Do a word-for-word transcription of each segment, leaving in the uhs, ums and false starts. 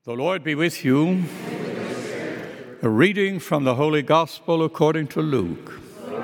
The Lord be with you. A reading from the Holy Gospel according to Luke.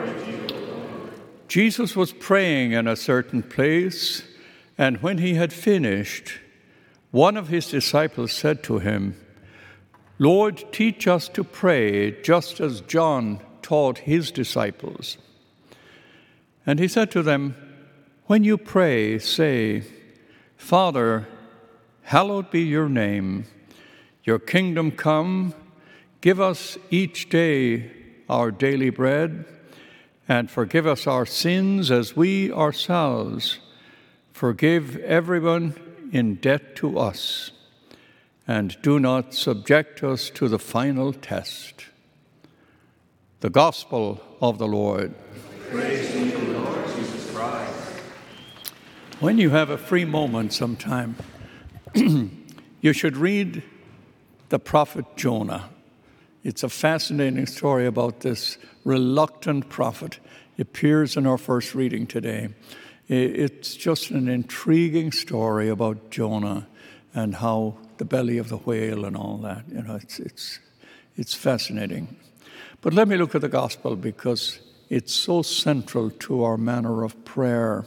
Jesus was praying in a certain place, and when he had finished, one of his disciples said to him, "Lord, teach us to pray, just as John taught his disciples." And he said to them, "When you pray, say, 'Father, hallowed be your name. Your kingdom come. Give us each day our daily bread, and forgive us our sins as we ourselves forgive everyone in debt to us. And do not subject us to the final test.'" The Gospel of the Lord. Praise to you, Lord Jesus Christ. When you have a free moment sometime, you should read the prophet Jonah. It's a fascinating story about this reluctant prophet. It appears in our first reading today. It's just an intriguing story about Jonah and how the belly of the whale and all that. You know, it's it's it's fascinating. But let me look at the gospel because it's so central to our manner of prayer.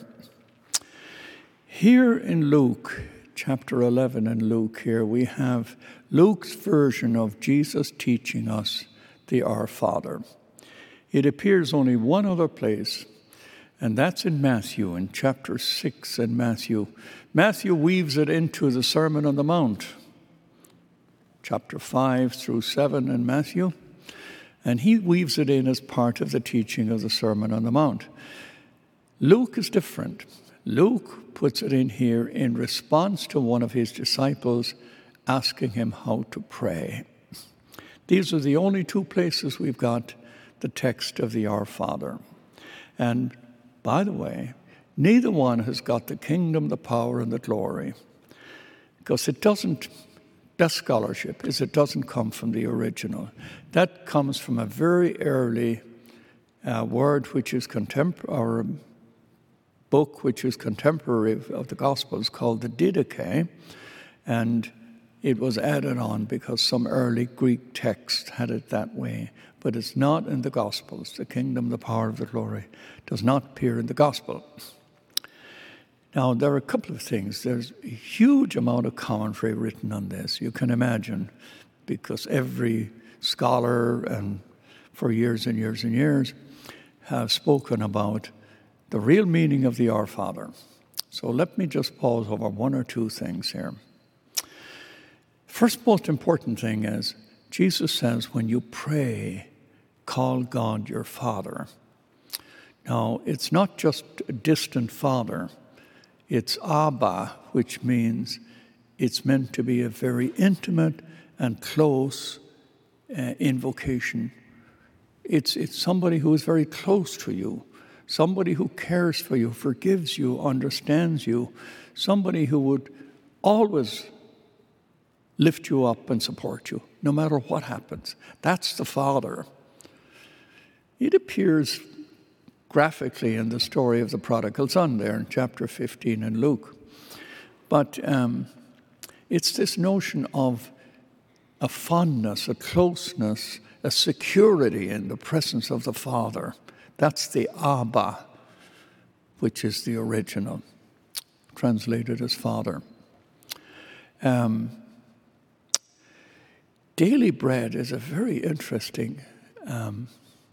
Here in Luke, chapter eleven in Luke, here we have Luke's version of Jesus teaching us the Our Father. It appears only one other place, and that's in Matthew, in chapter six in Matthew. Matthew weaves it into the Sermon on the Mount, chapter five through seven in Matthew, and he weaves it in as part of the teaching of the Sermon on the Mount. Luke is different. Luke puts it in here in response to one of his disciples asking him how to pray. These are the only two places we've got the text of the Our Father. And by the way, neither one has got the kingdom, the power, and the glory. Because it doesn't, best scholarship is it doesn't come from the original. That comes from a very early uh, word which is contemporary, or book which is contemporary of the Gospels called the Didache, and it was added on because some early Greek text had it that way. But it's not in the Gospels. The kingdom, the power of the glory does not appear in the Gospel. Now, there are a couple of things. There's a huge amount of commentary written on this. You can imagine, because every scholar and for years and years and years have spoken about the real meaning of the Our Father. So let me just pause over one or two things here. First most important thing is, Jesus says, when you pray, call God your Father. Now, it's not just a distant father. It's Abba, which means it's meant to be a very intimate and close uh, invocation. It's, it's somebody who is very close to you, somebody who cares for you, forgives you, understands you, somebody who would always lift you up and support you, no matter what happens. That's the Father. It appears graphically in the story of the prodigal son there in chapter fifteen in Luke. But um, it's this notion of a fondness, a closeness, a security in the presence of the Father. That's the Abba, which is the original, translated as Father. Um, Daily bread is a very interesting um,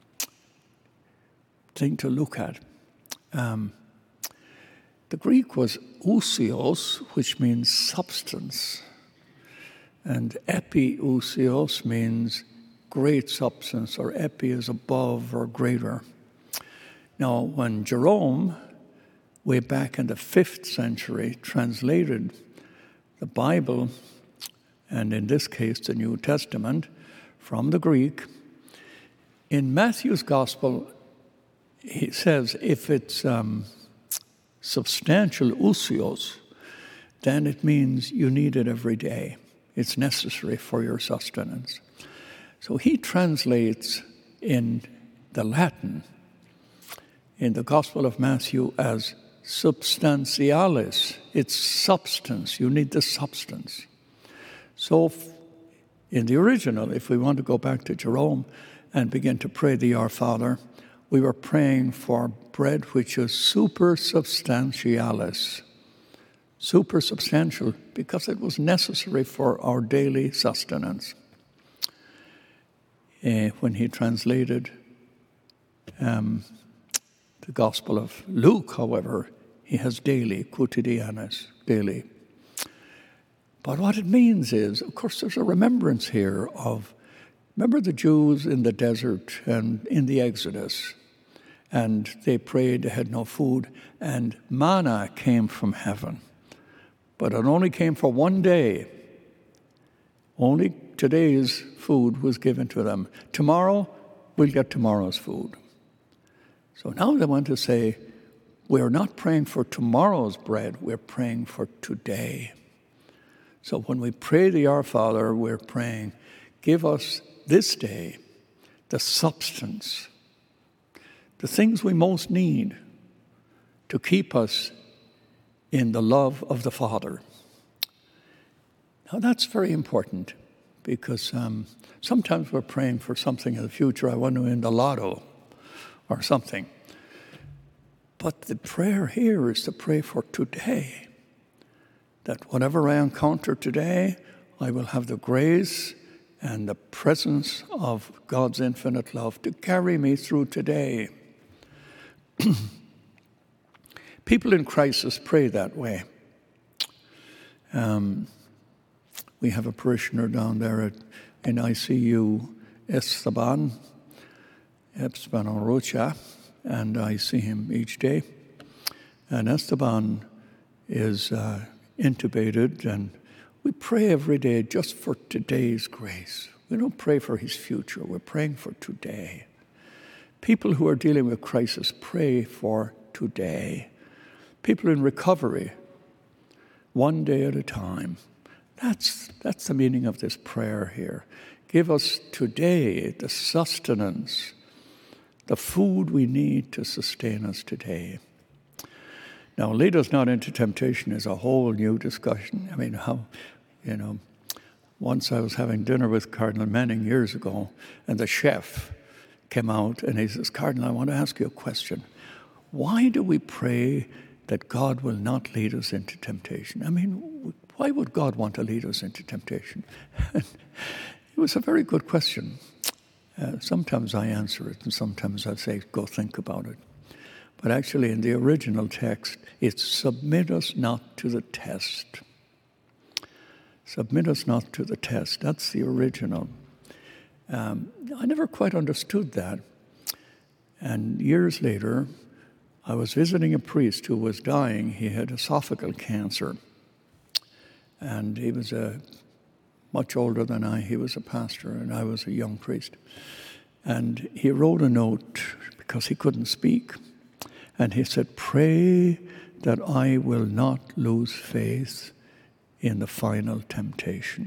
thing to look at. Um, the Greek was ousios, which means substance, and epiousios means great substance, or epi is above or greater. Now, when Jerome, way back in the fifth century, translated the Bible, and in this case, the New Testament, from the Greek, in Matthew's Gospel, he says if it's um, substantial ousios, then it means you need it every day. It's necessary for your sustenance. So he translates in the Latin, in the Gospel of Matthew, as substantialis. It's substance. You need the substance. So in the original, if we want to go back to Jerome and begin to pray the Our Father, we were praying for bread which is super substantialis. Super substantial because it was necessary for our daily sustenance. Uh, when he translated um, the Gospel of Luke, however, he has daily, quotidianus, daily. But what it means is, of course, there's a remembrance here of, remember the Jews in the desert and in the Exodus, and they prayed, they had no food, and manna came from heaven. But it only came for one day. Only today's food was given to them. Tomorrow, we'll get tomorrow's food. So now they want to say, we're not praying for tomorrow's bread, we're praying for today. So when we pray the Our Father, we're praying, give us this day the substance, the things we most need to keep us in the love of the Father. Now that's very important because um, sometimes we're praying for something in the future. I want to win the lotto or something. But the prayer here is to pray for today. That whatever I encounter today, I will have the grace and the presence of God's infinite love to carry me through today. People in crisis pray that way. Um, we have a parishioner down there at, in I C U, Esteban, Esteban Orocha, and I see him each day. And Esteban is uh, intubated, and we pray every day just for today's grace. We don't pray for his future. We're praying for today. People who are dealing with crisis pray for today. People in recovery, one day at a time. That's, that's the meaning of this prayer here. Give us today the sustenance, the food we need to sustain us today. Now, lead us not into temptation is a whole new discussion. I mean, how, you know, once I was having dinner with Cardinal Manning years ago, and the chef came out and he says, Cardinal, I want to ask you a question. Why do we pray that God will not lead us into temptation? I mean, why would God want to lead us into temptation? It was a very good question. Uh, sometimes I answer it, and sometimes I say, go think about it. But actually, in the original text, it's submit us not to the test. Submit us not to the test. That's the original. Um, I never quite understood that. And years later, I was visiting a priest who was dying. He had esophageal cancer. And he was a much older than I. He was a pastor, and I was a young priest. And he wrote a note because he couldn't speak. And he said, pray that I will not lose faith in the final temptation.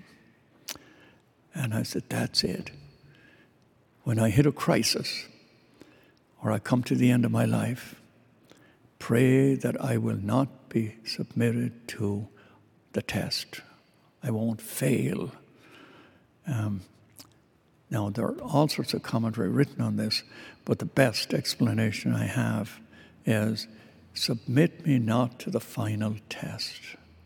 And I said, that's it. When I hit a crisis, or I come to the end of my life, pray that I will not be submitted to the test. I won't fail. Um, now, there are all sorts of commentary written on this, but the best explanation I have is, submit me not to the final test.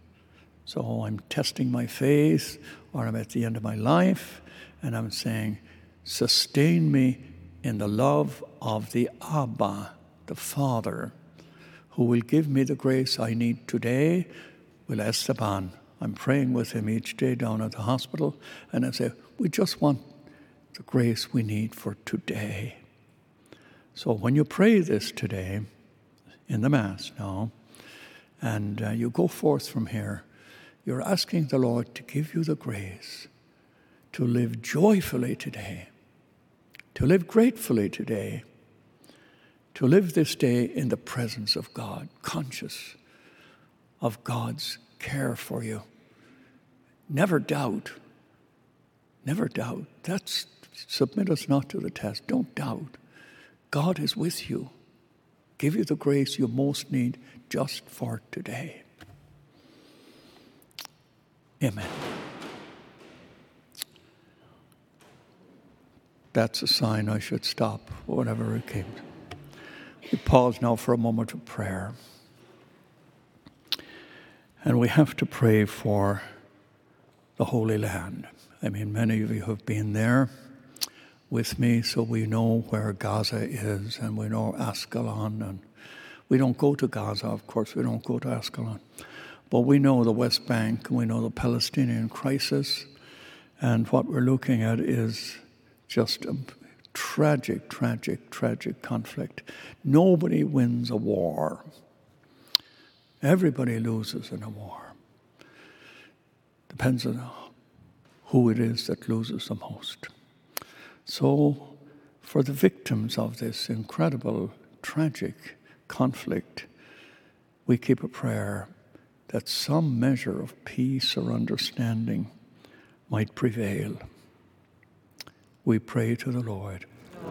So I'm testing my faith, or I'm at the end of my life, and I'm saying, sustain me in the love of the Abba, the Father, who will give me the grace I need today. With Esteban, I'm praying with him each day down at the hospital, and I say, we just want the grace we need for today. So when you pray this today, in the Mass now, and uh, you go forth from here, you're asking the Lord to give you the grace to live joyfully today, to live gratefully today, to live this day in the presence of God, conscious of God's care for you. Never doubt, never doubt. That's, submit us not to the test. Don't doubt. God is with you. Give you the grace you most need just for today. Amen. that's a sign I should stop, whatever it came to. We pause now for a moment of prayer. And we have to pray for the Holy Land. I mean, many of you have been there with me, so we know where Gaza is, and we know Ascalon, and we don't go to Gaza, of course, we don't go to Ascalon. But we know the West Bank, and we know the Palestinian crisis, and what we're looking at is just a tragic, tragic, tragic conflict. Nobody wins a war. Everybody loses in a war. Depends on who it is that loses the most. So, for the victims of this incredible, tragic conflict, we keep a prayer that some measure of peace or understanding might prevail. We pray to the Lord.